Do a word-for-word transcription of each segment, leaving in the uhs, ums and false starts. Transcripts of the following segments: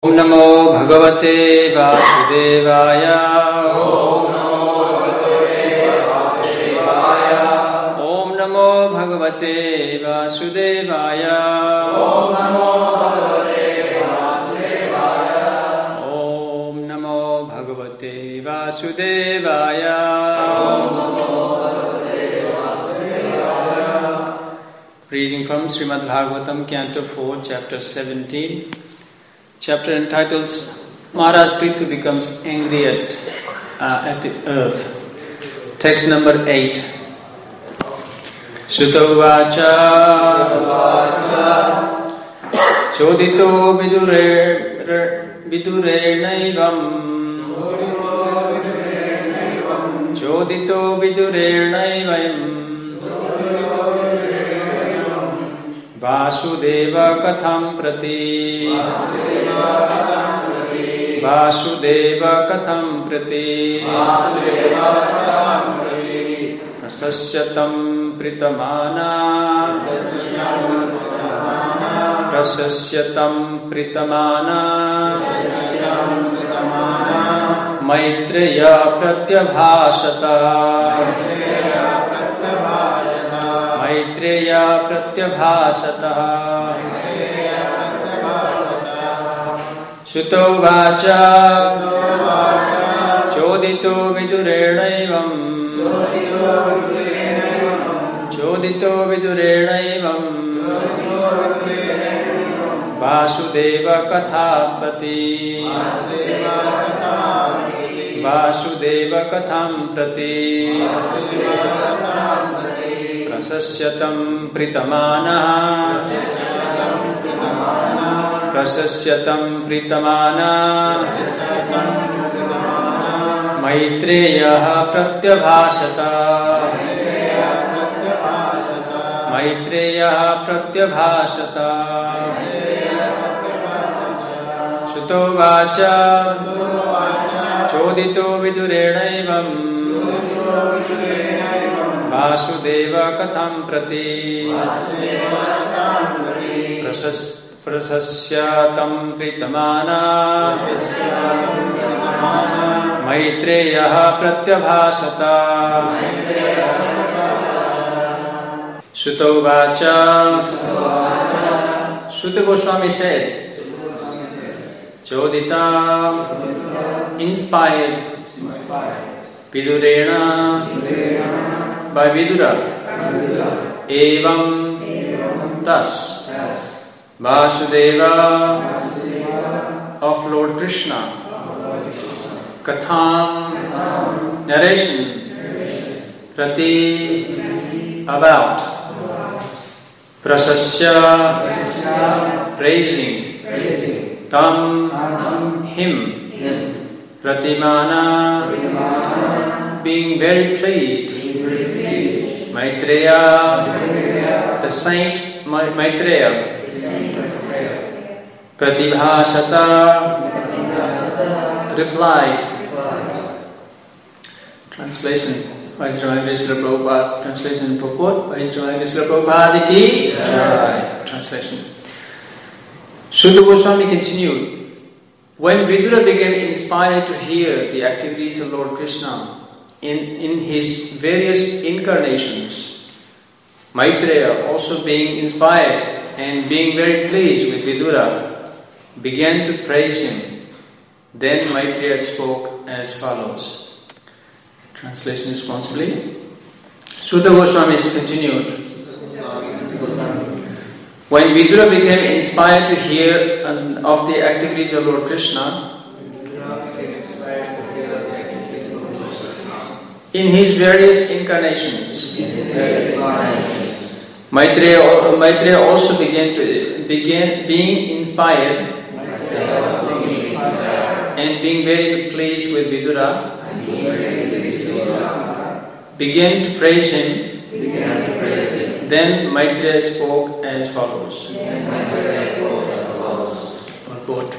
Om Namo Bhagavate Vasudevaya. Om Namo Bhagavate Vasudevaya. Om Namo Bhagavate Vasudevaya. Om Namo Bhagavate Vasudevaya. Om Namo Bhagavate Vasudevaya. Om Namo Bhagavate Vasudevaya. Reading from Srimad Bhagavatam, Canto four, Chapter seventeen. Chapter entitled Maharaj Prithu becomes angry at, uh, at the earth. Text number eight. Sutavacha Chodito vidure vidurernaivam Chodito vidurernaivam Vasudeva Katham Prati Vasudeva Katham Prati Prasasyatam Pritamana Prasasyatam Pritamana Maitreya Pratyabhasata Maitreya Pratyabhasata Shuto Vacha Chodito Vidurernaivam Chodito Vidurernaivam Vasudeva Kathapati Vasudeva Katham Prati Prasasyatam Pritamana Prasasyatam Pritamana Maitreya Pratyabhasata Maitreya Pratyabhasata Shuto Vacha Chodito Vidurernaivam Vasudeva Katham Prati Prasasyatam Pritamana Maitreya Pratyabhasata Shuto Vacha Sutta Goswami said, Chodita inspired Vidurena by Vidura Evam thus Vasudeva of Lord Krishna Katham narration Prati about Prasasya praising Tam him Pratimana being very pleased Maitreya the saint Maitreya Pratibhasata replied. Translation Vaishnava Srila Prabhupada. Translation and purport Vaishnava Srila Prabhupada ki Jai. Translation. Sutta Goswami continued. When Vidura became inspired to hear the activities of Lord Krishna in, in his various incarnations, Maitreya, also being inspired and being very pleased with Vidura, began to praise him. Then Maitreya spoke as follows. Translation responsibly. Sutta Goswami continued. When Vidura became inspired to hear of the activities of Lord Krishna, in his various incarnations, Maitreya, Maitreya also began to began being inspired and being very pleased with Vidura, began to praise him. Then Maitreya spoke as follows. Purport.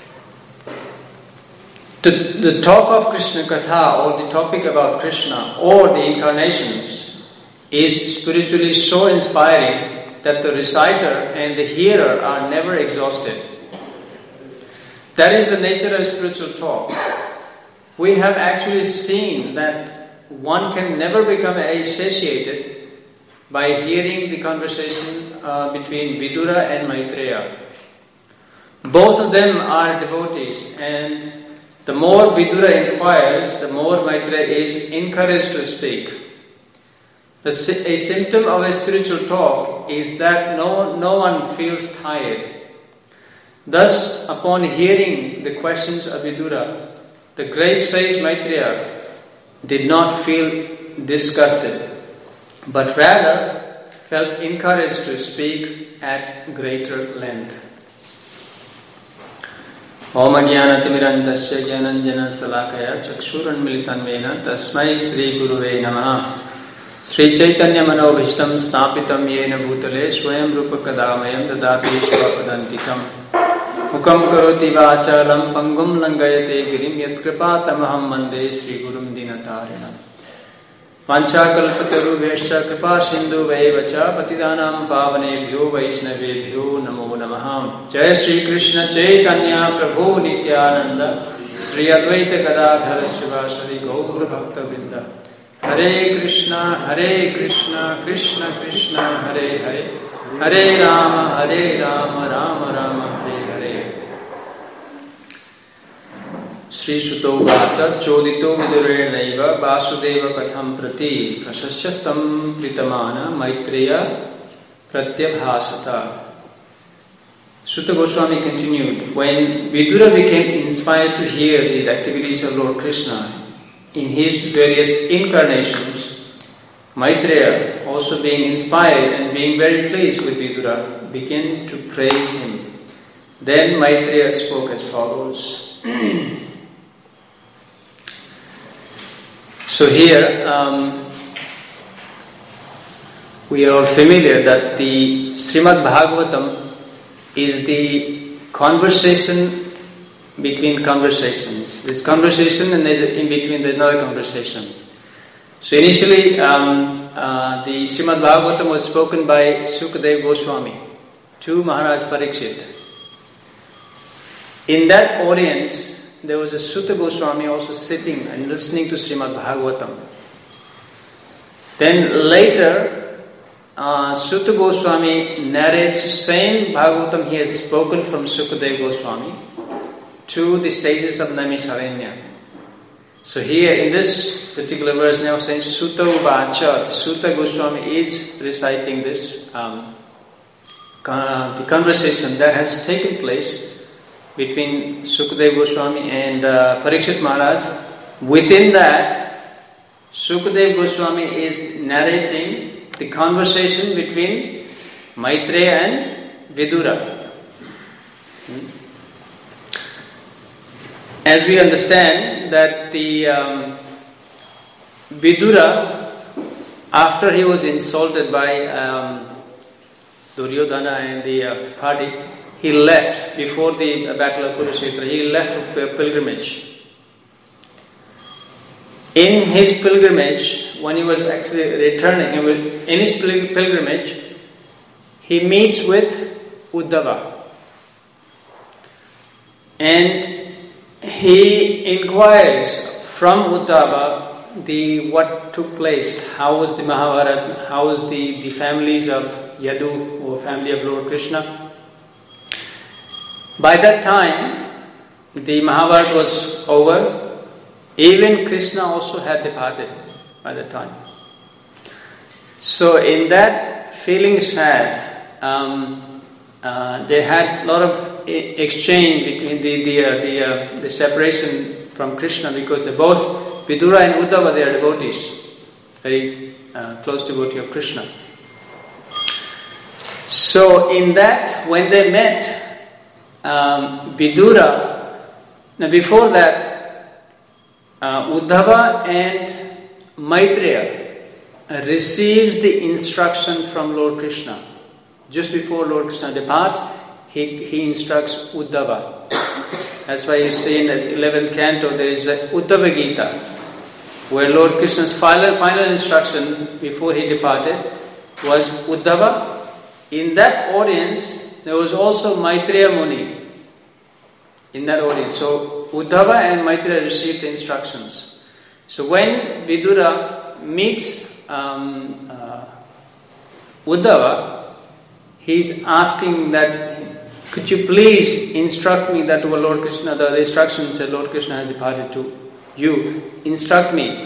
The, the talk of Krishna Katha, or the topic about Krishna or the incarnations, is spiritually so inspiring that the reciter and the hearer are never exhausted. That is the nature of spiritual talk. We have actually seen that one can never become satiated by hearing the conversation uh, between Vidura and Maitreya. Both of them are devotees, and the more Vidura inquires, the more Maitreya is encouraged to speak. The, a symptom of a spiritual talk is that no, no one feels tired. Thus, upon hearing the questions of Vidura, the great sage Maitreya did not feel disgusted, but rather felt encouraged to speak at greater length. Om Ajnanatimirandasya Jnananjana Salakaya Chakshuranmilitanvena Tasmai Sri Guruve Namaha. Sri Chaitanya Manobhishtam Snapitam Yena Bhutale Swayam Rupa Kadamayam Dadati Swapadantikam Mukam Karoti Vachalam Pangum Langayate Girim Yat Kripa Tamaham Mande Sri Gurum Dinatarinam Vanchakalpataru Vesha Kripa Sindhu Vaivacha Patidanam Pavanebhyo Vaishnavebhyo Namo Namaham. Jai Sri Krishna Chaitanya Prabhu Nityananda Sri Advaita Gadadhara Srivasadi Gaura Bhakta Vrinda. Hare Krishna, Hare Krishna, Krishna Krishna, Hare Hare, Hare Rama, Hare Rama, Rama Rama, Hare Hare. Sri Suto Bhata Chodito Vidure Naiva Vasudeva Katham Prati Prasasyastam Pritamana Maitreya Pratyabhasata. Sutta Goswami continued, when Vidura became inspired to hear the activities of Lord Krishna in his various incarnations, Maitreya, also being inspired and being very pleased with Vidura, began to praise him. Then Maitreya spoke as follows. So here, um, we are all familiar that the Srimad Bhagavatam is the conversation between conversations. There's conversation and there's in between there's another conversation. So initially, um, uh, the Srimad Bhagavatam was spoken by Sukadeva Goswami to Maharaj Parikshit. In that audience, there was a Sutta Goswami also sitting and listening to Srimad Bhagavatam. Then later, uh, Sutta Goswami narrates the same Bhagavatam he has spoken from Sukadeva Goswami to the sages of Naimisaranya. So here in this particular verse now saying Sutta Uvacha, Sutta Goswami is reciting this um, uh, the conversation that has taken place between Sukadeva Goswami and uh, Parikshit Maharaj. Within that, Sukadeva Goswami is narrating the conversation between Maitreya and Vidura. Hmm? As we understand that the um, Vidura, after he was insulted by um, Duryodhana and the uh, party, he left before the uh, battle of Kurukshetra. He left a pilgrimage. In his pilgrimage, when he was actually returning, in his pilgrimage, he meets with Uddhava. And he inquires from Uddhava the what took place, how was the Mahabharata, how was the, the families of Yadu or family of Lord Krishna. By that time, the Mahabharata was over. Even Krishna also had departed by that time. So in that feeling sad, um, uh, they had a lot of exchange between the the uh, the, uh, the separation from Krishna, because they both Vidura and Uddhava, they are devotees, very uh, close devotee of Krishna. So in that, when they met, um, Vidura, now before that, uh, Uddhava and Maitreya receives the instruction from Lord Krishna. Just before Lord Krishna departs, He, he instructs Uddhava. That's why you see in the eleventh canto there is a Uddhava Gita, where Lord Krishna's final, final instruction before he departed was Uddhava. In that audience there was also Maitreya Muni. in that audience. So Uddhava and Maitreya received the instructions. So when Vidura meets um, uh, Uddhava, he's asking that, could you please instruct me that oh, Lord Krishna, the, the instructions that Lord Krishna has imparted to you, instruct me.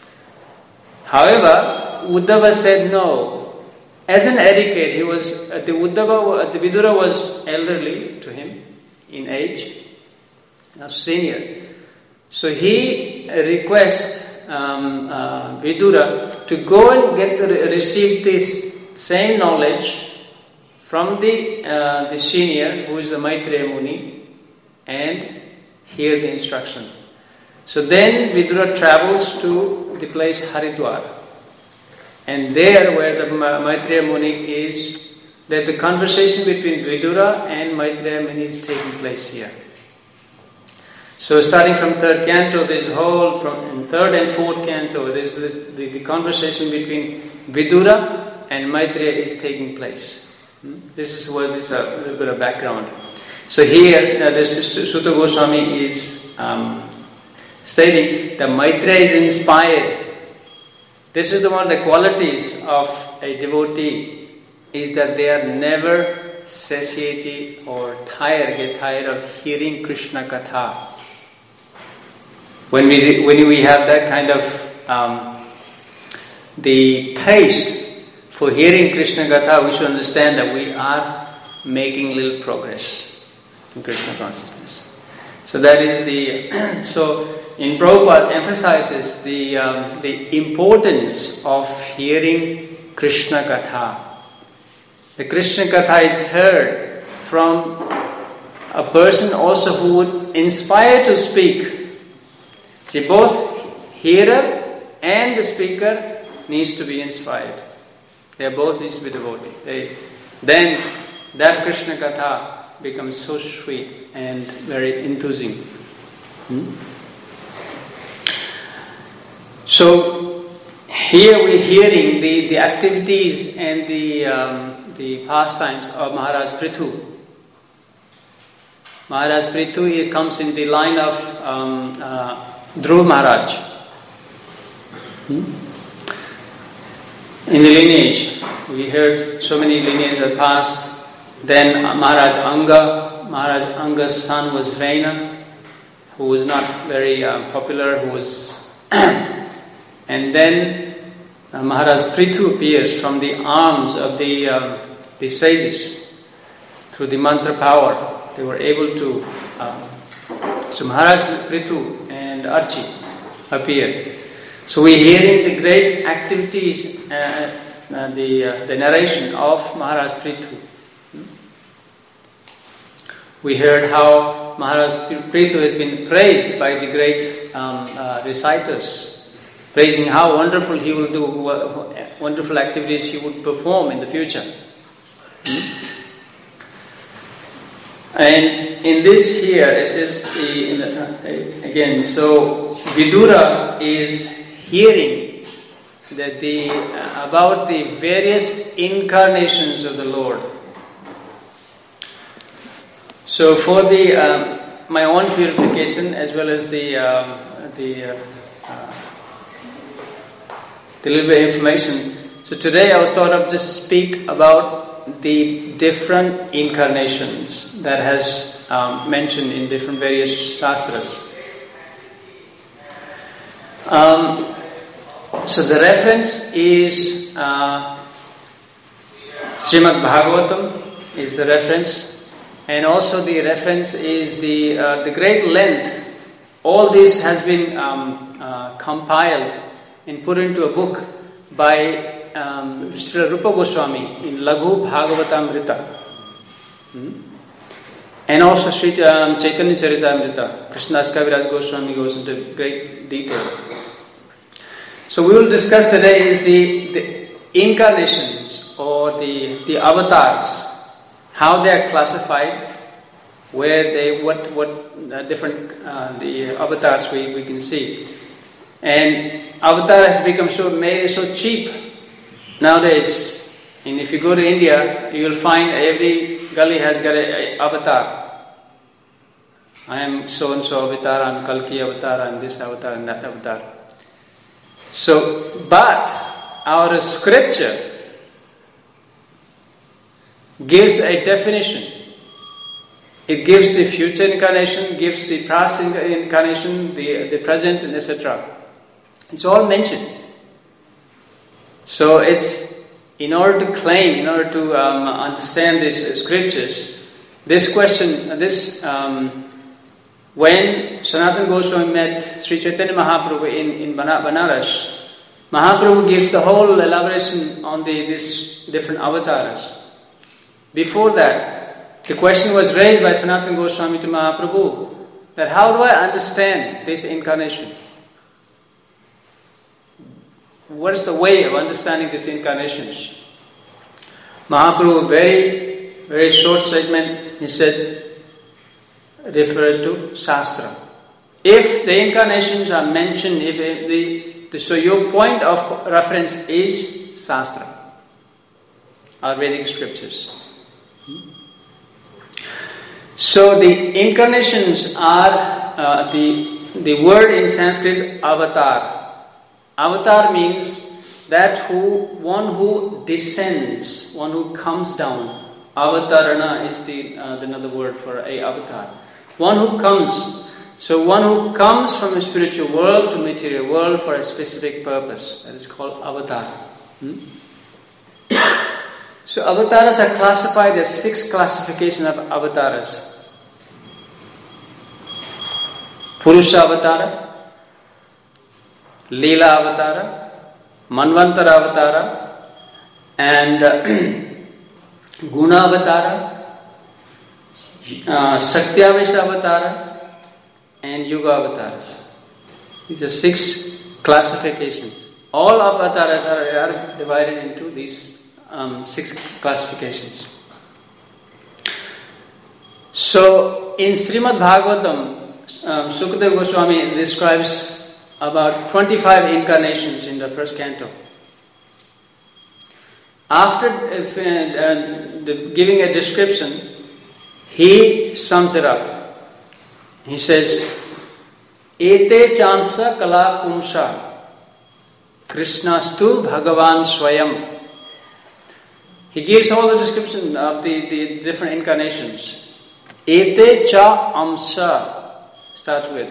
However, Uddhava said no. As an etiquette, he was uh, the Uddhava, uh, the Vidura was elderly to him in age, now senior. So he requests um, uh, Vidura to go and get the, receive this same knowledge from the uh, the senior, who is the Maitreya Muni, and hear the instruction. So then Vidura travels to the place Haridwar. And there where the Maitreya Muni is, that the conversation between Vidura and Maitreya Muni is taking place here. So starting from third canto, this whole, from third and fourth canto, this, this, the, the conversation between Vidura and Maitreya is taking place. Hmm? This is what is a little bit of background. So here, uh, this Sutta Goswami is um, stating that Maitreya is inspired. This is the one of the qualities of a devotee, is that they are never satiated or tired, get tired of hearing Krishna Katha. When we when we have that kind of um, the taste for hearing Krishna Katha, we should understand that we are making little progress in Krishna consciousness. So that is the so. In Prabhupada emphasizes the um, the importance of hearing Krishna Katha. The Krishna Katha is heard from a person also who would inspire to speak. See, both hearer and the speaker needs to be inspired. They both need to be devoted. They, then that Krishna Katha becomes so sweet and very enthusing. Hmm? So here we're hearing the, the activities and the um, the pastimes of Maharaj Prithu. Maharaj Prithu, he comes in the line of um, uh, Dhruv Maharaj. Hmm? In the lineage, we heard so many lineages that passed. Then uh, Maharaj Anga, Maharaj Anga's son was Raina, who was not very uh, popular, who was and then uh, Maharaj Prithu appears from the arms of the, uh, the sages. Through the mantra power, they were able to... Uh, so Maharaj Prithu and Archi appeared. So we're hearing the great activities, uh, uh, the, uh, the narration of Maharaj Prithu. We heard how Maharaj Prithu has been praised by the great um, uh, reciters, praising how wonderful he will do, wonderful activities he would perform in the future. Hmm? And in this here, it says, in the, again, so Vidura is hearing that the, uh, about the various incarnations of the Lord. So for the um, my own purification as well as the um, the uh, uh, the little bit of information. So today I thought of just speak about the different incarnations that has um, mentioned in different various shastras. Um, so the reference is uh, Srimad Bhagavatam is the reference. And also the reference is the uh, the great length. All this has been um, uh, compiled and put into a book by um, Srila Rupa Goswami in Laghu Bhagavatamrita. Hmm? And also Sri um, Chaitanya Charitamrita. Krishnadas Kaviraj Goswami goes into great detail. So we will discuss today is the, the incarnations or the, the avatars. How they are classified, where they, what, what uh, different uh, the avatars we, we can see, and avatar has become so made so cheap nowadays. And if you go to India, you will find every gully has got an avatar. I am so and so avatar, I am Kalki avatar, I am this avatar and that avatar. So, but our scripture gives a definition. It gives the future incarnation, gives the past incarnation, the, the present, and et cetera. It's all mentioned. So it's in order to claim, in order to um, understand these uh, scriptures, this question, uh, this um, when Sanatana Goswami met Sri Chaitanya Mahaprabhu in, in Banaras, Mahaprabhu gives the whole elaboration on the these different avatars. Before that, the question was raised by Sanatana Goswami to Mahaprabhu that how do I understand this incarnation? What is the way of understanding these incarnations? Mahaprabhu, very, very short segment, he said, refers to Shastra. If the incarnations are mentioned, if the, the so your point of reference is Shastra, or Vedic scriptures. So the incarnations are uh, the the word in Sanskrit is avatar. Avatar means that who one who descends, one who comes down. Avatarana is the uh, another word for a avatar. One who comes. So one who comes from the spiritual world to material world for a specific purpose. That is called avatar. Hmm? So avatars are classified as six classifications of avatars. Purusha avatara, Leela avatara, Manvantara avatara, and uh, Guna avatara, uh, Satyavesha avatara, and Yuga avatars. These are six classifications. All avatars are, are divided into these um, six classifications. So in Srimad Bhagavatam, um, Sukadeva Goswami describes about twenty-five incarnations in the first canto. After uh, uh, the, giving a description, he sums it up. He says, Ete chamsa kala pumsa Krishnastu Bhagavan Swayam. He gives all the description of the, the different incarnations. Ete cha amsa starts with.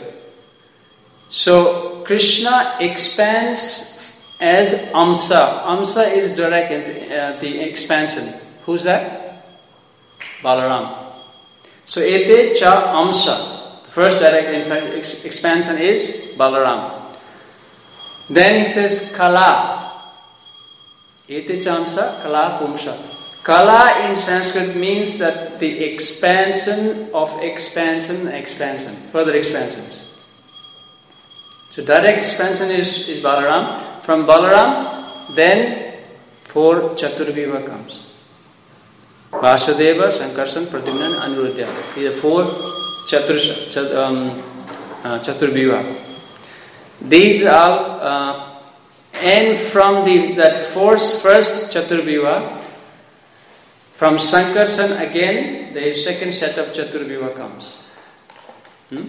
So Krishna expands as amsa. Amsa is direct in the, uh, the expansion. Who's that? Balaram. So ete cha amsa. The first direct ex- expansion is Balaram. Then he says kala. Ete cha amsa kala pumsa. Kala in Sanskrit means that the expansion of expansion, expansion, further expansions. So direct expansion is, is Balaram. From Balaram, then four Chaturviva comes. Vasudeva, Sankarsan, Pradyumna, Aniruddha. These are four Chatur, Chat, um, uh, Chaturviva. These are, uh, and from the that first, first Chaturviva, from Sankarsan again, the second set of Chaturviva comes. Hmm?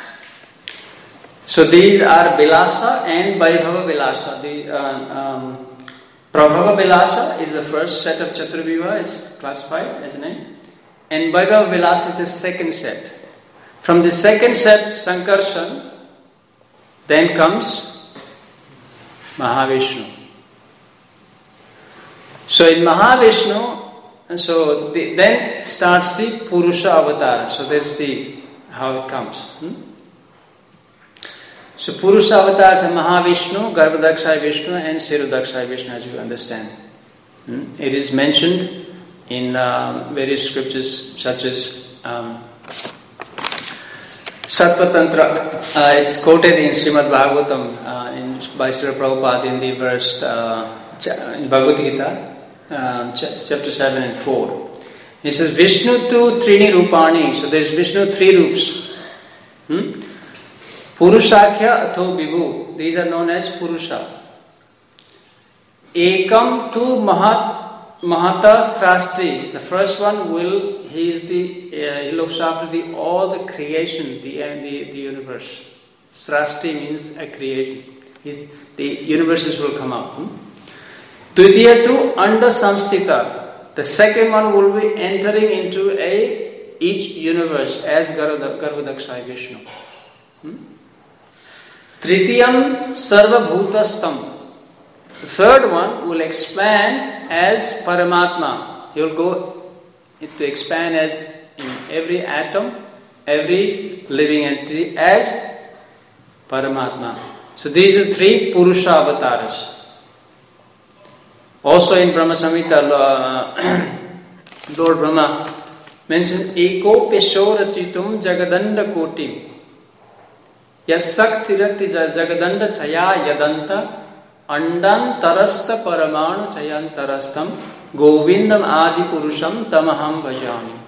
So these are Vilasa and Vaibhava Vilasa. The uh, um, Prabhava Vilasa is the first set of Chaturviva, is classified as a name. And Vaibhava Vilasa is the second set. From the second set, Sankarsan, then comes Mahavishnu. So in Mahavishnu, and so the, then starts the Purusha Avatar. So there's the how it comes. Hmm? So Purusha avatars are Mahavishnu, Garbhadakshay Vishnu, and Sirudakshay Vishnu, as you understand. Hmm? It is mentioned in uh, various scriptures, such as um, Sattva Tantra. Uh, it's quoted in Srimad Bhagavatam uh, in, by Srila Prabhupada in the verse uh, in Bhagavad Gita. Uh, chapter seven and four. He says, Vishnu tu trini rupani. So there's Vishnu three roops. Hmm? Purushakya atho vibhu. These are known as Purusha. Ekam tu mahat Mahata Srasti, the first one will, he is the, uh, he looks after the all the creation, the, uh, the, the universe. Srasti means a creation. He's, the universes will come out. Hmm? Dvitiya tu Anda Samstita. The second one will be entering into a each universe as Garbhodakshaya Vishnu. Hmm? Tritiyam Sarva Bhutastam. The third one will expand as Paramatma. He will go to expand as in every atom, every living entity as Paramatma. So these are three Purusha avatars. Also in Brahma Samhita, uh, Lord Brahma mentioned Eko Peshora Chitum Jagadanda Kotim Yasaktirati Jagadanda Chaya Yadanta Andan Tarasta Paramanu Chayantarastam Govindam Adi Purusham Tamaham Bhajami.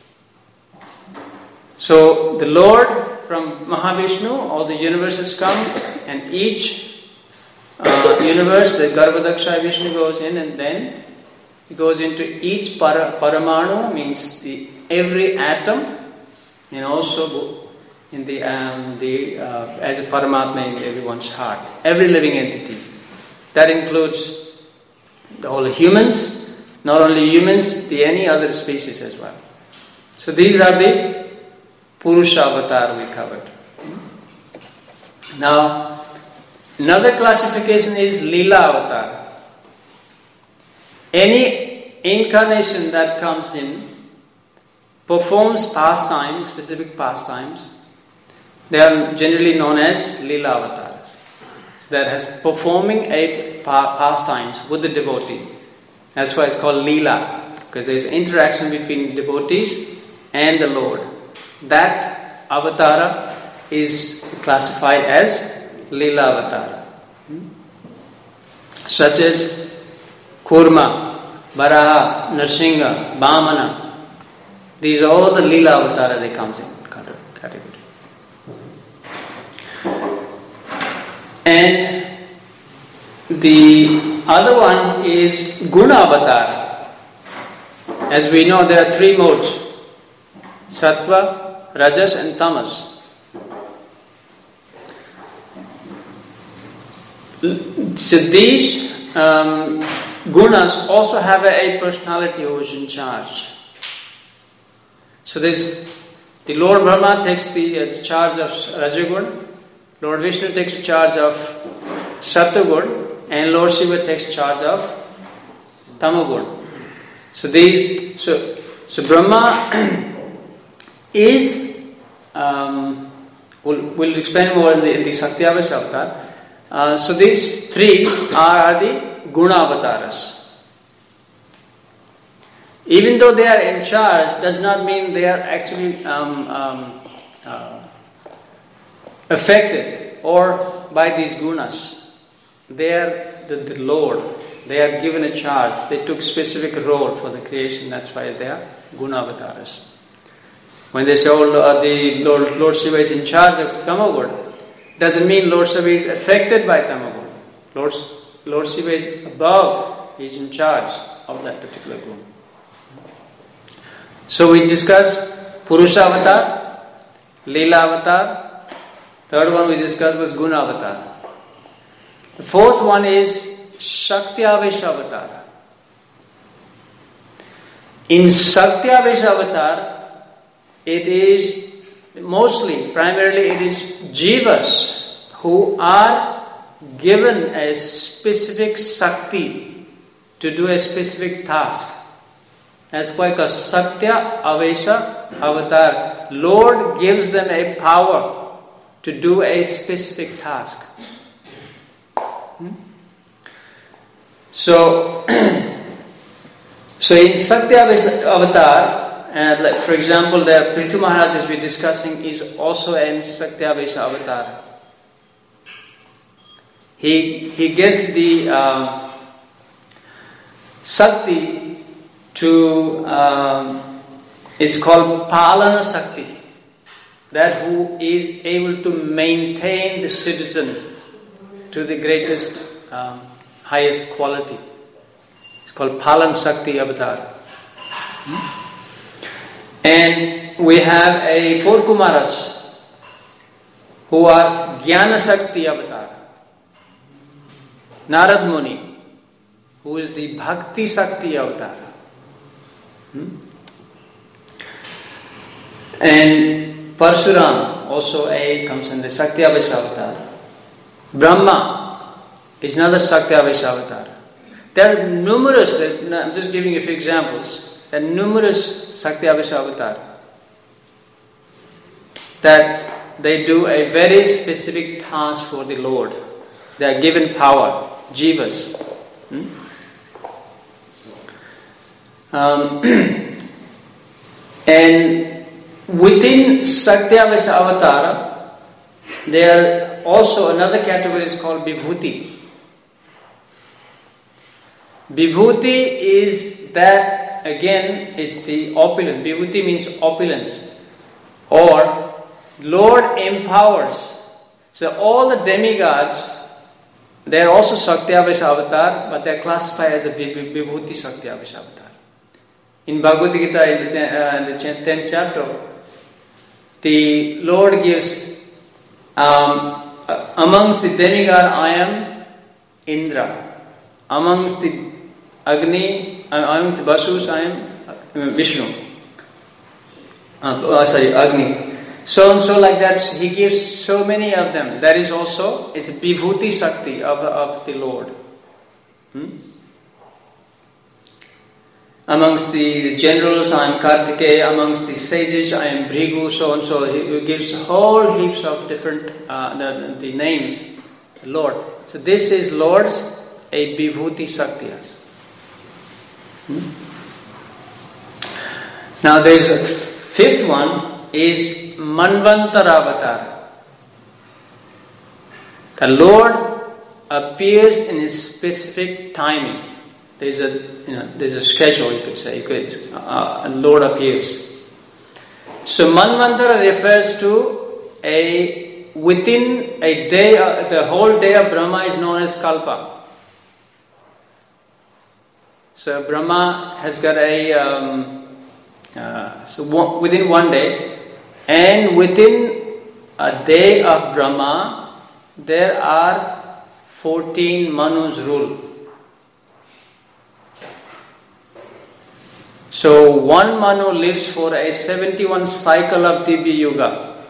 So the Lord from Mahavishnu, all the universes come, and each uh, universe, the Garbhodakshaya Vishnu goes in, and then he goes into each para, Paramanu, means the every atom, and also in the um, the uh, as a Paramatma in everyone's heart, every living entity. That includes all the humans, not only humans, the any other species as well. So these are the Purusha avatar we covered. Now, another classification is Leela avatar. Any incarnation that comes in performs pastimes, specific pastimes. They are generally known as Leela avatars. That has performing a pastimes with the devotee. That's why it's called Leela, because there is interaction between devotees and the Lord. That avatara is classified as Leela avatara. Such as Kurma, Varaha, Narsingha, Vamana. These are all the Leela avatara they come in category. And the other one is Guna avatar. As we know, there are three modes: Sattva, Rajas and Tamas. So these um, gunas also have a personality who is in charge. So there's the Lord Brahma takes the uh, charge of Rajagun, Lord Vishnu takes charge of Sattvagun, and Lord Shiva takes charge of Tamagun. So these, so so Brahma is, um, we'll, we'll explain more in the, in the Satyavasa avatar. Uh, so these three are the Guna avatars. Even though they are in charge, does not mean they are actually um, um, uh, affected or by these gunas. They are the, the Lord. They are given a charge. They took specific role for the creation. That's why they are Guna avatars. When they say, oh, uh, the Lord, Lord Shiva is in charge of Tamagun, doesn't mean Lord Shiva is affected by Tamagun. Lord, Lord Shiva is above. He is in charge of that particular guna. So we discussed Purusha avatar, Leela avatar. Third one we discussed was Guna avatar. The fourth one is Shakti-avesha avatar. In Shakti-avesha avatar, it is mostly, primarily it is jivas who are given a specific Shakti to do a specific task. That's why called Satya Avesha avatar. Lord gives them a power to do a specific task. Hmm? So, so in Satya Avesha avatar, uh, like for example, the Prithu Maharaj as we're discussing is also in Satya Avesha avatar. He he gets the um, Sakti to, um, it's called Palana Sakti, that who is able to maintain the citizen to the greatest, um, highest quality. It's called Palan Shakti avatar. And we have a four Kumaras who are Jnana Shakti avatar. Narad Muni, who is the Bhakti Shakti avatar. Hmm? And Parshuram, also a comes under Shakti avatar. Brahma is another Shakti avatar. There are numerous, I'm just giving you a few examples, there are numerous Shakti avatar that they do a very specific task for the Lord. They are given power, jivas. Hmm? Um, and within Satyavasa Avatara, there are also another category is called Vibhuti. Vibhuti is that, again, is the opulence. Vibhuti means opulence. Or Lord empowers. So all the demigods, they are also Satyavasa Avatar, but they are classified as a Vibhuti Satyavasa Avatar. In Bhagavad Gita, in the, uh, in the tenth chapter, the Lord gives, um, uh, amongst the demigod I am Indra, amongst the Agni, uh, amongst the Vasus I am uh, Vishnu, uh, oh, sorry, Agni. So and so like that, he gives so many of them. That is also, it's a Vibhuti Shakti of, of the Lord. Hmm? Amongst the generals, I am Kartikeya. Amongst the sages, I am Bhrigu, so and so. He gives whole heaps of different uh, the, the names, Lord. So this is Lord's a Vibhuti Shakti. Hmm? Now there is a fifth one is Manvantara Avatar. The Lord appears in a specific timing. There is a you know there is a schedule, you could say. You could, uh, a Lord appears. So Manvantara refers to a within a day. Uh, the whole day of Brahma is known as Kalpa. So Brahma has got a um, uh, so one, within one day, and within a day of Brahma, there are fourteen Manus rule. So one Manu lives for a seventy-one cycle of Divya Yuga.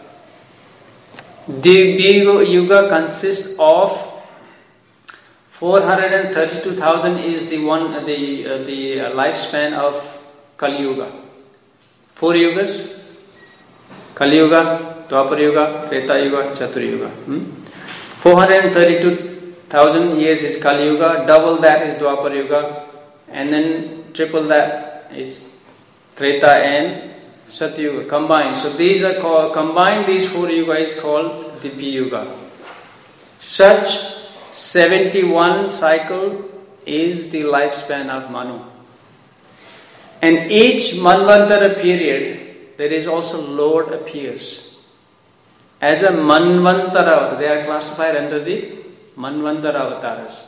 Divya Yuga consists of four hundred thirty-two thousand is the one the uh, the lifespan of Kali Yuga. Four yugas: Kali Yuga, Dwapar Yuga, Treta Yuga, Chatur Yuga. Hmm? four hundred thirty-two thousand years is Kali Yuga. Double that is Dwapar Yuga, and then triple that is Treta and Satyuga combined. So these are called combined. These four yuga is called Divya Yuga. Such seventy-one cycle is the lifespan of Manu. And each Manvantara period, there is also Lord appears as a Manvantara. They are classified under the Manvantara avatars.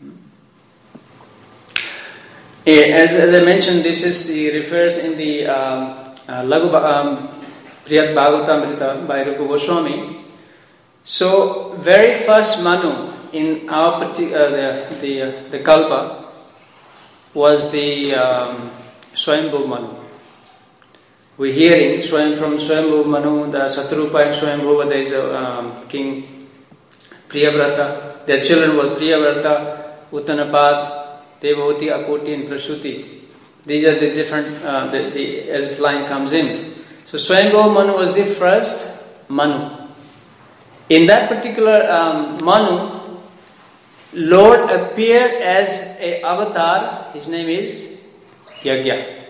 As, as I mentioned, this is the refers in the um, uh, Laghu um, Priyat Bhagavatamrita by Rupa Goswami. So, very first Manu in our partic- uh, the the, uh, the Kalpa was the um, Swayambhu Manu. We're hearing Swayam from Swayambhu Manu, the Satrupa and Swayambhuva. There is a um, king Priyavrata. Their children were Priyavrata, Uttanapad, Devavati, Akoti and Prasuti. These are the different, uh, the, the, as line comes in. So Swayambhu Manu was the first Manu. In that particular um, Manu, Lord appeared as an avatar. His name is Yagya.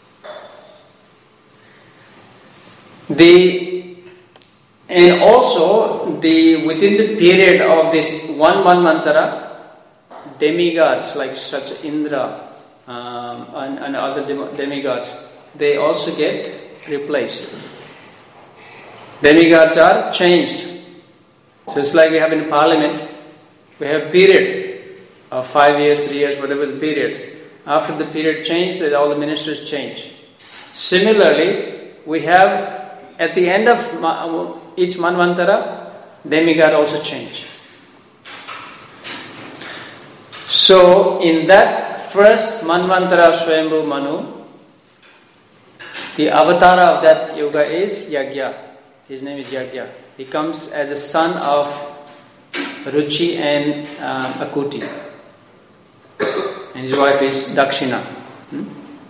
The and also the within the period of this one Manvantara, demigods like such Indra um, and, and other demigods, they also get replaced. Demigods are changed. So it's like we have in Parliament, we have a period of five years, three years, whatever the period. after the period changed, that all the ministers change. Similarly, we have at the end of each Manvantara, demigod also change. So, in that first Manvantara of Swayambhu Manu, the avatara of that yoga is Yagya. His name is Yagya. He comes as a son of Ruchi and um, Akuti. And his wife is Dakshina. Hmm?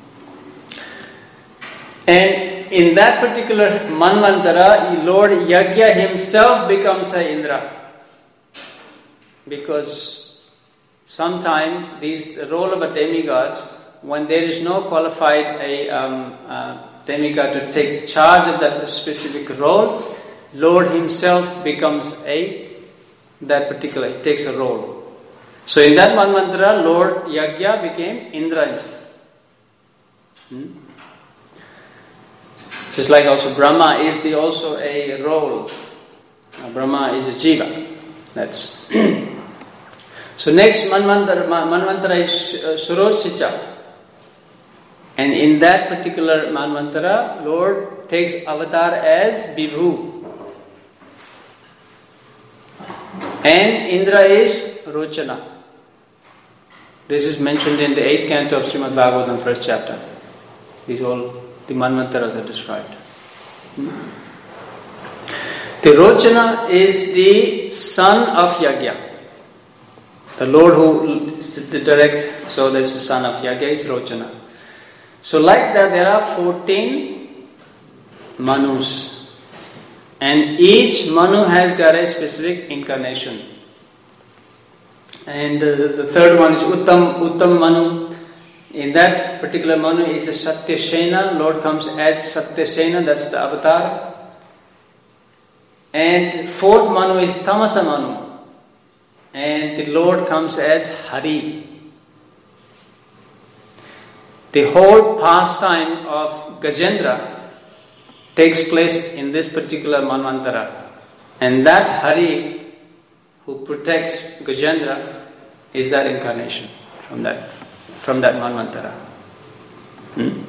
And in that particular Manvantara, Lord Yagya himself becomes a Indra. Because sometime these the role of a demigod, when there is no qualified a um, uh, demigod to take charge of that specific role, Lord himself becomes a that particular, he takes a role. So in that Manvantara, Lord Yagya became Indra himself. Hmm? Just like also Brahma is the also a role. Uh, Brahma is a jiva. That's so next Manvantara, Manvantara is uh, Suroshicha. And in that particular Manvantara, Lord takes avatar as Vibhu. And Indra is Rochana. This is mentioned in the eighth canto of Srimad Bhagavatam, first chapter. These all the Manvantaras are described. The Rochana is the son of Yagya. The Lord who is the direct, so that's the son of Yagya is Rochana. So like that there are fourteen Manus. And each Manu has got a specific incarnation. And uh, the third one is Uttam, Uttam Manu. In that particular Manu is a Satyasena. Lord comes as Satyasena, that's the avatar. And fourth Manu is Tamasa Manu. And the Lord comes as Hari. The whole pastime of Gajendra takes place in this particular Manvantara. And that Hari who protects Gajendra is that incarnation from that from that Manvantara. Hmm?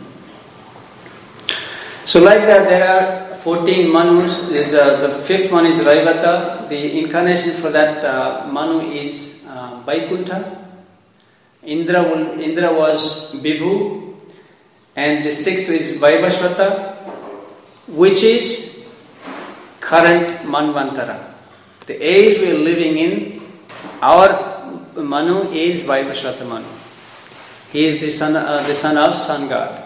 So like that there are fourteen Manus. Is, uh, the fifth one is Raivata. The incarnation for that uh, Manu is uh, Vaikuntha. Indra, will, Indra was Vibhu. And the sixth is Vaivashvata, which is current Manvantara. The age we are living in, our Manu is Vaivashvata Manu. He is the son, uh, the son of Sun God.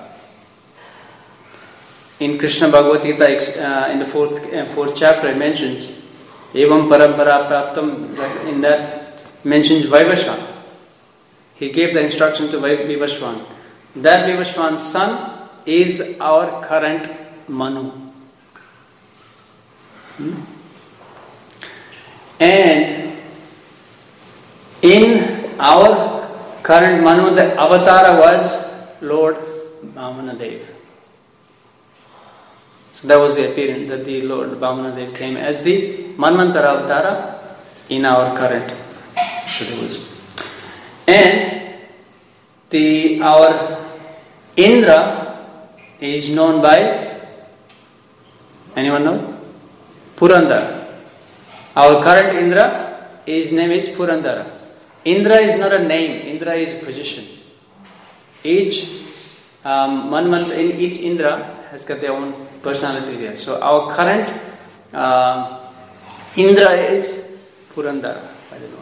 In Krishna Bhagavad Gita, uh, in the fourth, uh, fourth chapter, it mentions Evam Parampara Praptam, in that mentions Vaivashvan. He gave the instruction to Vivashvan. That Vivashvan's son is our current Manu. Hmm? And in our current Manu, the avatara was Lord Vamanadev. So that was the appearance that the Lord Vamanadev came as the Manvantara avatara in our current. So there was. And the our Indra is known by, anyone know? Purandara. Our current Indra, his name is Purandara. Indra is not a name, Indra is a position. Each um, Manvant, in each Indra has got their own personality there. So our current uh, Indra is Purandara. I don't know.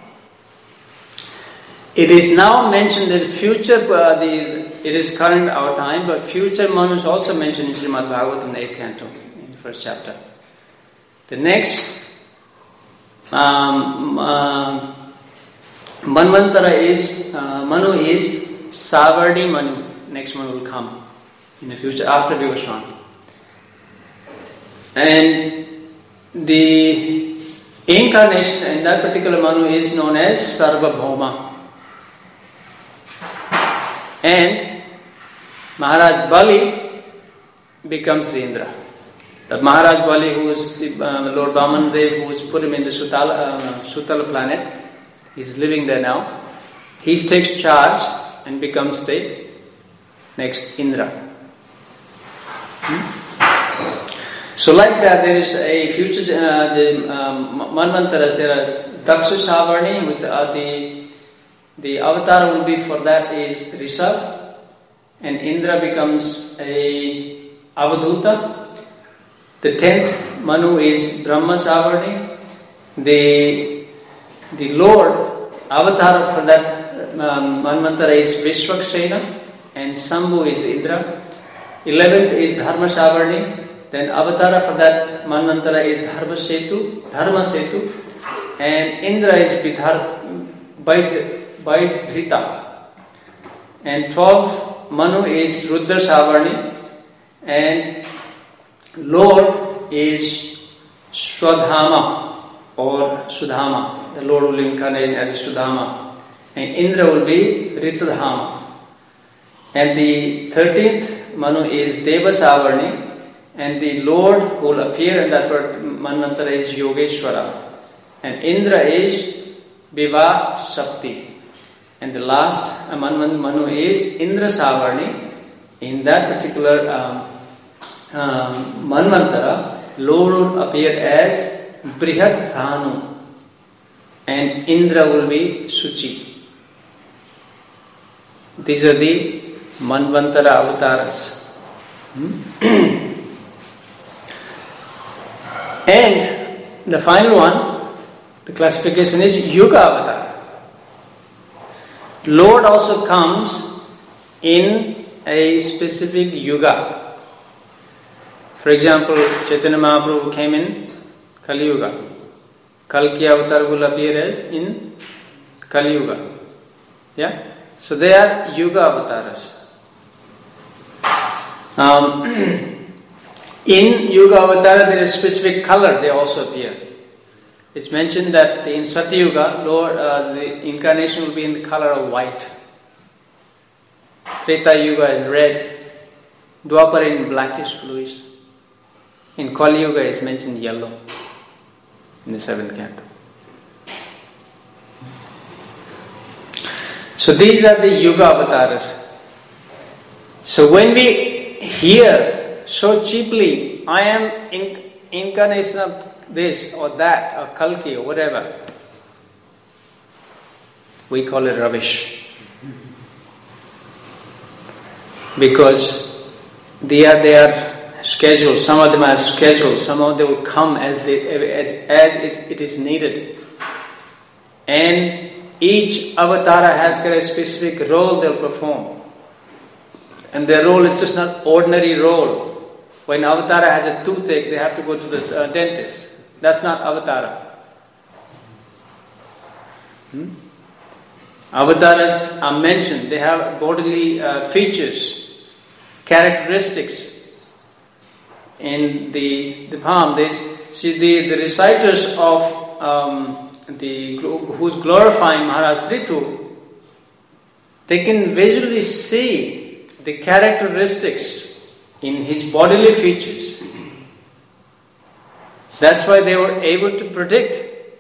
It is now mentioned that future, uh, the it is current our time, but future Manu is also mentioned in Srimad Bhagavatam, the eighth canto, in the first chapter. The next um, uh, Manvantara is, uh, Manu is Savarni Manu. Next one will come in the future after Vivashvan. And the incarnation in that particular Manu is known as Sarvabhauma. And Maharaj Bali becomes the Indra. The Maharaj Bali, who is the uh, Lord Vamanadev, who has put him in the Sutala, uh, Sutala planet, he's living there now. He takes charge and becomes the next Indra. Hmm? So like that, there is a future, uh, the um, Manvantaras, there are Daksha Savarni, which are the, the avatar will be for that is Rishabh, and Indra becomes a Avaduta. The tenth Manu is Brahma Savarni. The, the Lord, avatar for that um, Manvantara is Vishwaksena, and Sambhu is Indra. Eleventh is Dharma Savarni. Then Avatara for that Manvantara is Dharma Setu, Dharma Setu, and Indra is Vaidhrita. And twelfth Manu is Rudra Savarni, and Lord is Swadhama or Sudhama. The Lord will incarnate as a Sudhama, and Indra will be Ritadhama. And the thirteenth Manu is Deva Savarni. And the Lord who will appear in that Manvantara is Yogeshwara. And Indra is Viva Shakti. And the last Manu, Manu is Indra Savarni. In that particular um, um, Manvantara, Lord will appear as Brihat Dhanu. And Indra will be Suchi. These are the Manvantara avatars. Hmm? And the final one, the classification is Yuga Avatar. Lord also comes in a specific Yuga. For example, Chaitanya Mahaprabhu came in Kali Yuga. Kalki Avatar will appear as in Kali Yuga. Yeah? So they are Yuga Avatars. Um, In Yuga Avatara, there is specific color, they also appear. It's mentioned that in Satyuga, Lord, uh, the incarnation will be in the color of white. Treta Yuga is red. Dwapara in blackish bluish. In Kali Yuga, it's mentioned yellow in the seventh canto. So these are the Yuga Avatars. So when we hear so cheaply, I am in, incarnation of this or that or Kalki or whatever, we call it rubbish. Because they are their scheduled, some of them are scheduled, some of them will come as, they, as, as it is needed. And each avatara has got a specific role they'll perform. And their role is just not ordinary role. When avatara has a toothache, they have to go to the uh, dentist. That's not avatara. Hmm? Avatars are mentioned. They have bodily uh, features, characteristics. In the the palm, they see the, the reciters of um, the who's glorifying Maharaj Prithu. They can visually see the characteristics in his bodily features. That's why they were able to predict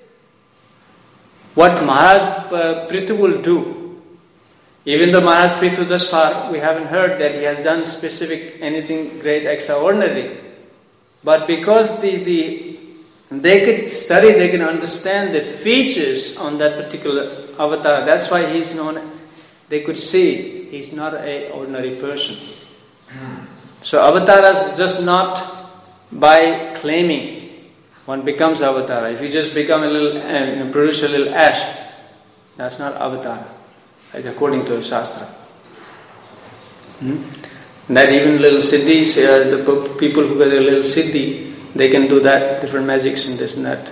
what Maharaj uh, Prithu will do. Even though Maharaj Prithu thus far, we haven't heard that he has done specific anything great extraordinary. But because the, the they could study, they can understand the features on that particular avatar. That's why he's known, they could see he's not an ordinary person. So avatars just not by claiming one becomes avatar. If you just become a little, uh, produce a little ash, that's not avatar, according to the Shastra. Hmm? That even little siddhis, uh, the people who get a little siddhi, they can do that, different magics and this and that.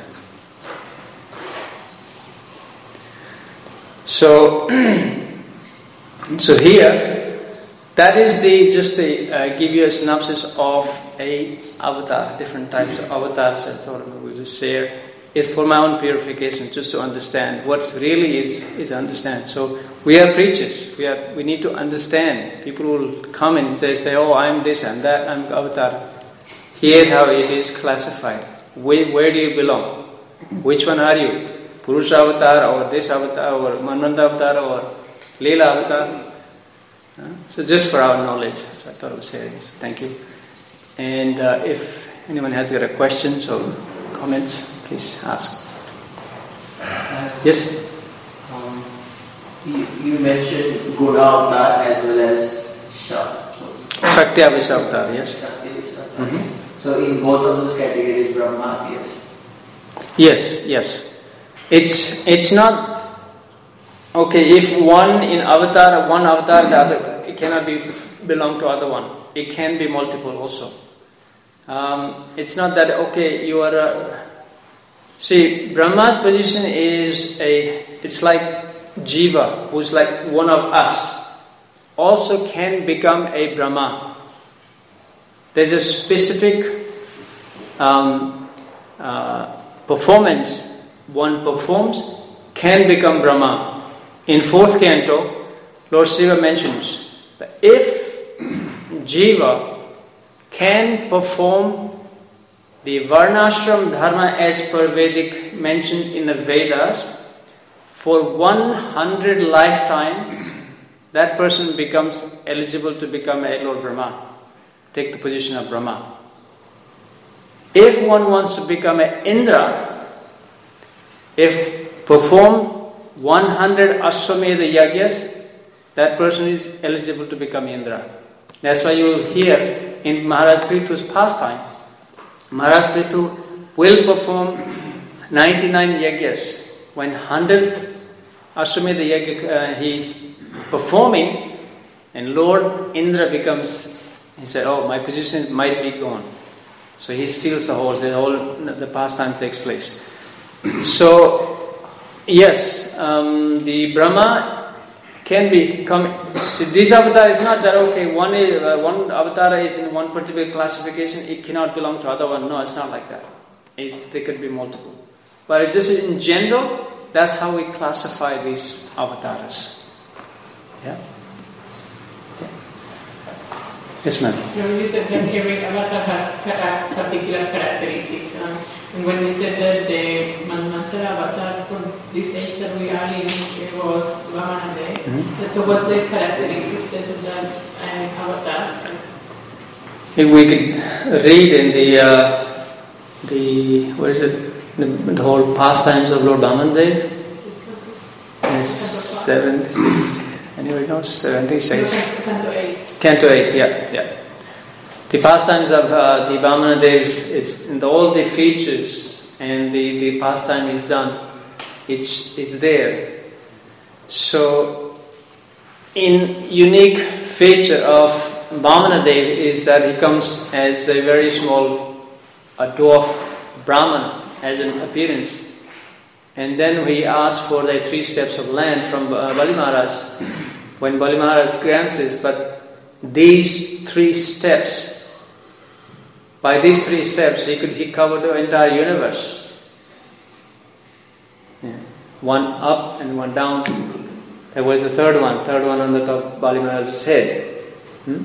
So, so here, that is the just to uh, give you a synopsis of a avatar, different types of avatars. I thought we would just share. It's for my own purification, just to understand what really is is understand. So we are preachers. We are we need to understand. People will come and say, say, "Oh, I'm this, I'm that, I'm avatar." Here, how it is classified. Where, where do you belong? Which one are you? Purusha avatar, or this avatar, or Manvanta avatar, or Leela avatar? Uh, so just for our knowledge, so I thought I was sharing. So thank you. And uh, if anyone has got a questions or comments, please ask. Uh, yes? Um, you, you mentioned Guna Avatar as well as Shakti. Shakti Avatar, yes. Shakti Avatar. Mm-hmm. So in both of those categories, Brahma appears. Yes, yes. It's it's not okay if one in avatar, one avatar, the other it cannot be belong to other one. It can be multiple also. Um, it's not that okay. You are a, see Brahma's position is a. It's like Jiva, who's like one of us, also can become a Brahma. There's a specific um, uh, performance one performs can become Brahma. In fourth canto, Lord Shiva mentions that if Jiva can perform the Varnashram Dharma as per Vedic mentioned in the Vedas for one hundred lifetime, that person becomes eligible to become a Lord Brahma, take the position of Brahma. If one wants to become an Indra, if perform one hundred Ashwamedha Yagyas, that person is eligible to become Indra. That's why you will hear in Maharaj Prithu's pastime, Maharaj Prithu will perform ninety-nine Yagyas. When hundredth Ashwamedha Yagya uh, he is performing, and Lord Indra becomes, he said, oh, my position might be gone. So he steals the whole, the whole, the pastime takes place. So, yes, um, the Brahma can be come. This avatar is not that okay. One is, uh, one avatar is in one particular classification. It cannot belong to other one. No, it's not like that. It's there could be multiple. But it's just in general. That's how we classify these avatars. Yeah. Yes, ma'am. You said that every avatar has particular characteristics. Um, and when you said that the Manvantara avatar for this age that we are in was Vamana, mm-hmm. So what's the characteristics of that uh, avatar? If we could read in the uh, the what is it the, the whole pastimes of Lord Vamandev, seventy-six. Anybody knows seventy-six? Canto eight. Canto eight, yeah, yeah. The pastimes of uh, the Vamana Dev, it's in the, all the features and the, the pastime is done. It's it's there. So, in unique feature of Vamana Dev is that he comes as a very small, a dwarf Brahman as an appearance, and then he asks for the three steps of land from uh, Bali Maharaj. When Bali Maharaj grants this, but these three steps, by these three steps, he could he covered the entire universe. Yeah. One up and one down. There was the third one, third one on the top of Bali Maharaj's head. Hmm?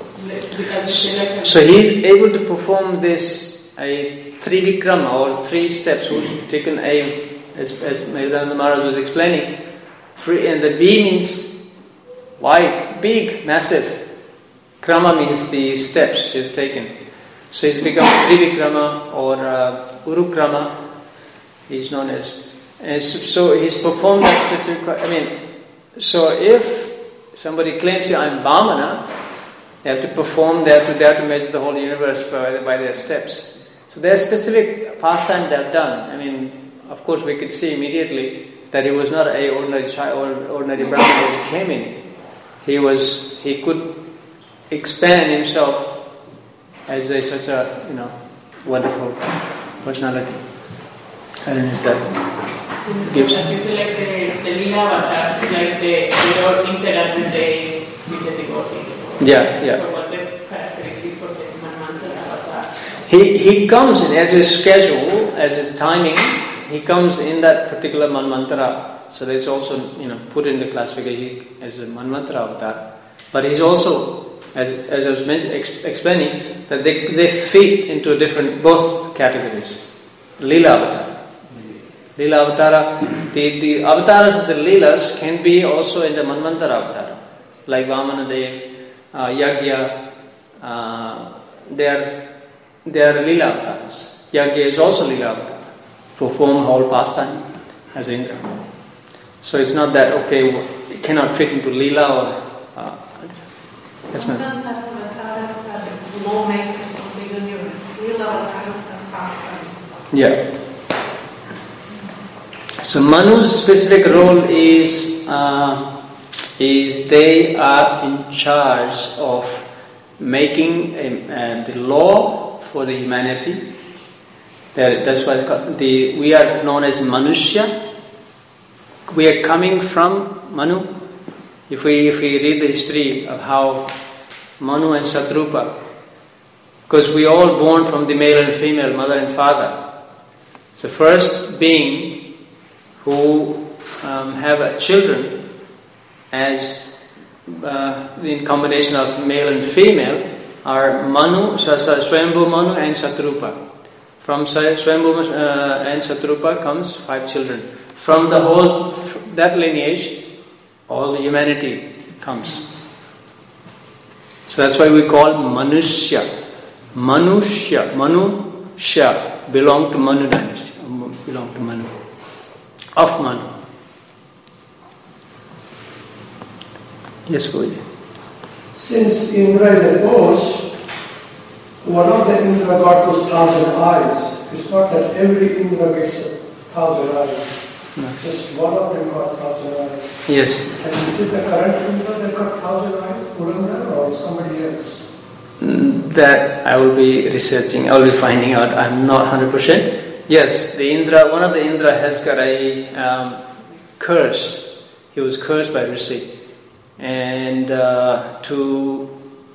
So he is able to perform this a three vikrama or three steps, which taken a as as Maharaj Maharaj was explaining. Three, and the V means wide, big, massive. Krama means the steps he has taken. So he's become Trivikrama or uh, Urukrama, he's known as. And so he's performed that specific. I mean, so if somebody claims, I'm Vamana, they have to perform, they have to, they have to measure the whole universe by, by their steps. So there are specific pastimes they have done. I mean, of course, we could see immediately that he was not a ordinary child or ordinary Brahman as he came in. He was, he could expand himself as a, such a, you know, wonderful personality. I don't know if that gives. As you say, like the, the Lila avatars, like they, they don't interact with the, with the devotee. Yeah, yeah. So what the characteristics for the Manvantara avatar? He, he comes in as his schedule, as his timing, he comes in that particular Manvantara. So that's also, you know, put in the classification as a Manvantara avatar. But he's also, as, as I was ex- explaining, that they, they fit into different, both categories. Leela avatar. Leela avatara, the, the avatars of the Leelas can be also in the Manvantara avatar. like Vamanadev, uh, Yagya, uh, they are they are Lila avatars. Yagya is also Lila avatar, perform whole pastime as Indra. So it's not that okay, it cannot fit into Lila or. Uh, yes, ma'am. Avatars are lawmakers of the universe. Lila avatars are pastime. Yeah. So Manu's specific role is uh, is they are in charge of making a, uh, the law for the humanity. That, that's why it's called the we are known as Manushya. We are coming from Manu. If we if we read the history of how Manu and Shatrupa, because we are all born from the male and female, mother and father. The first being who um, have uh, children as uh, in combination of male and female are Manu, Swayambhu Manu and Shatrupa. From Swayambhu uh, and Shatrupa comes five children. From the whole that lineage, all the humanity comes. So that's why we call Manushya. Manushya, Manusya belong to Manu dynasty, belong to Manu, of Manu. Yes, Goji. Since Indra is a ghost, one of the Indra got those thousand eyes. It's not that every Indra gets a thousand eyes. No. Just one of them got thousand eyes. Yes. And is it the current Indra that got thousand eyes, Purandar, or somebody else? That I will be researching, I will be finding out. I'm not one hundred percent. Yes, the Indra, one of the Indra has got a um, curse. He was cursed by Rishi. And uh, to,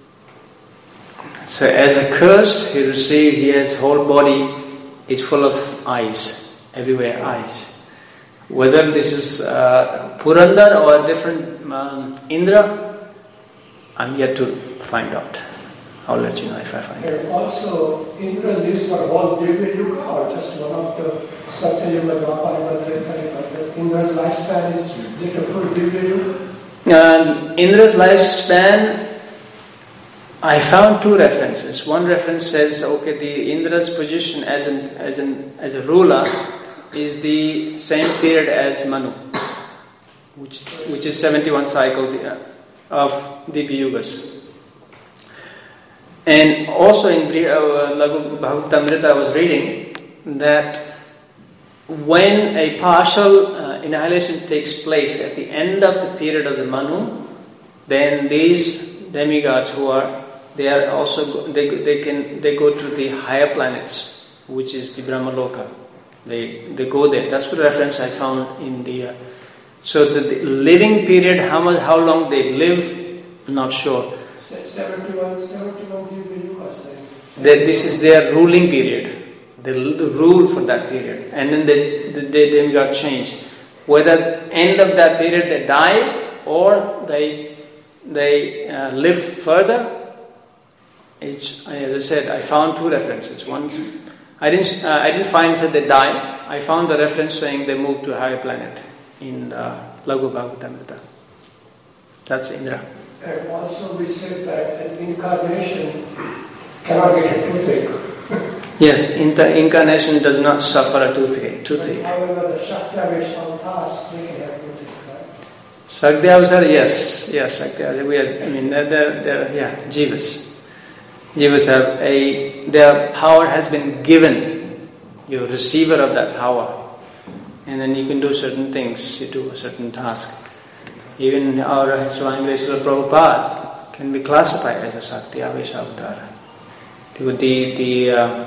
so as a curse he received, he has whole body is full of eyes, everywhere eyes. Whether this is uh, Purandar or a different um, Indra, I'm yet to find out. I'll let you know if I find it. And also, Indra lives for whole Divya Yuga or just one of the Satya Yuga, Dwapara Yuga, Treta Yuga? Indra's lifespan is, is it a full Divya Yuga? And Indra's lifespan, I found two references. One reference says, okay, the Indra's position as an as an as a ruler is the same period as Manu, which which is seventy-one cycle of Divya Yugas. And also in uh, Laghu Bhagavatamrita I was reading that when a partial uh, annihilation takes place at the end of the period of the Manu, then these demigods who are they are also they they can they go to the higher planets, which is the Brahmaloka. They they go there. That's the reference I found in the. Uh, so the, the living period, how much how long they live, I'm not sure. seventy-one, seventy-one Divya Yugas. That this is their ruling period. They rule for that period, and then they they then got changed. Whether end of that period they die or they they uh, live further. It's, as I said, I found two references. One, I didn't uh, I didn't find that they die. I found the reference saying they moved to a higher planet in uh, Laghu Bhagavatamrita. That's Indra. And also we said that an incarnation cannot get a toothache. Yes, inter- incarnation does not suffer a toothache. toothache. However, the Shakti-Avesh avatars, they can have toothache, right? Shakti-Avasar, yes, yes, Shakti-Avasar. We are, I mean, they're, they're, they're, yeah, Jivas. Jivas have a, their power has been given. You're a receiver of that power. And then you can do certain things, you do a certain task. Even our Swami Srila Prabhupada can be classified as a Shakti-Avesh avatar. The, the, the, uh,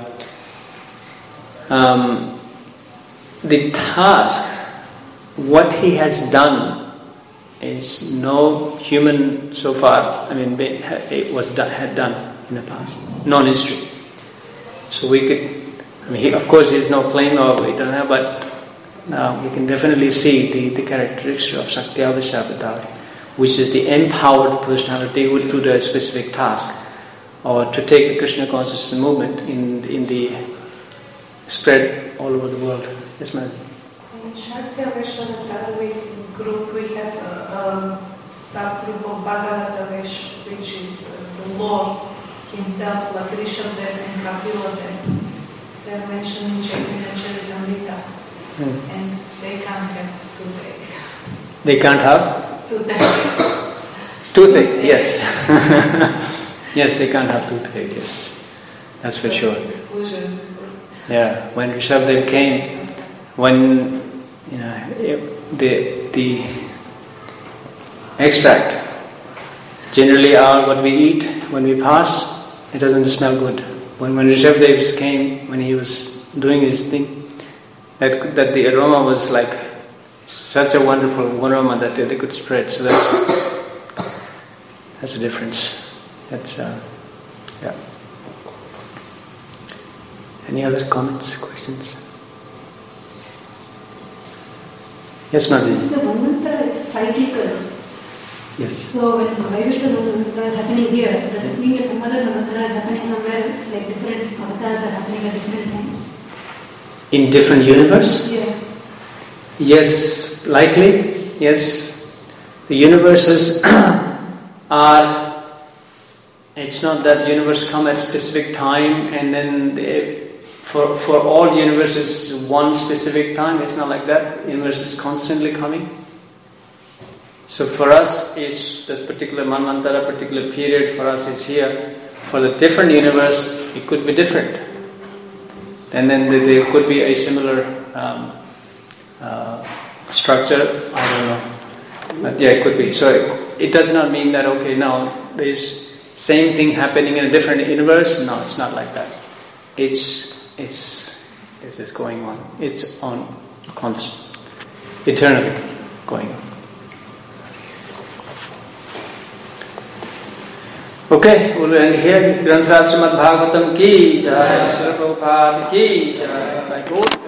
um, the task, what he has done, is no human so far, I mean, it was done, had done in the past, non-history. So we could, I mean, he, of course, there's no claim of we don't have, but now we can definitely see the, the characteristics of Shakti-Avesh avatar, which is the empowered personality who will do the specific task, or to take the Krishna consciousness movement in in the spread all over the world. Yes, ma'am. In Shakti-Avesh avatar group, we have uh, um, Sadrupa Bhagavatavesh, which is the Lord Himself, like Rishabdev and Kapiladev. They're mentioned in Chaitanya Charitamrita, hmm. and they can't have toothache. They can't have? Toothache. Toothache, yes. Yes, they can't have toothache, yes. That's for sure. Exclusion. Yeah, when Rishabdev came, when, you know, the, the extract, generally all what we eat when we pass, it doesn't smell good. When, when Rishabdev came, when he was doing his thing, that, that the aroma was like such a wonderful aroma that they could spread. So that's that's a difference. That's uh, yeah. Any other comments, questions? Yes, Madhu. Is the mantra is cyclical? Yes. So when Vairishta mantra is happening here, does it mean that some other mantra is happening somewhere else, like different avatars are happening at different times? In different universe? Yeah. Yes, likely. Yes. The universes are, it's not that universe come at specific time and then they, for, for all universes one specific time. It's not like that. Universe is constantly coming. So for us, it's this particular manvantara, particular period for us is here. For the different universe, it could be different. And then there could be a similar um, uh, structure. I don't know, but yeah, it could be. So it, it does not mean that okay, now there's same thing happening in a different universe. No, it's not like that. It's it's it's just going on. It's on constant, eternally going on. Okay, we'll end here. Granth Srimad Bhagavatam ki jai, Srila Prabhupada ki jai.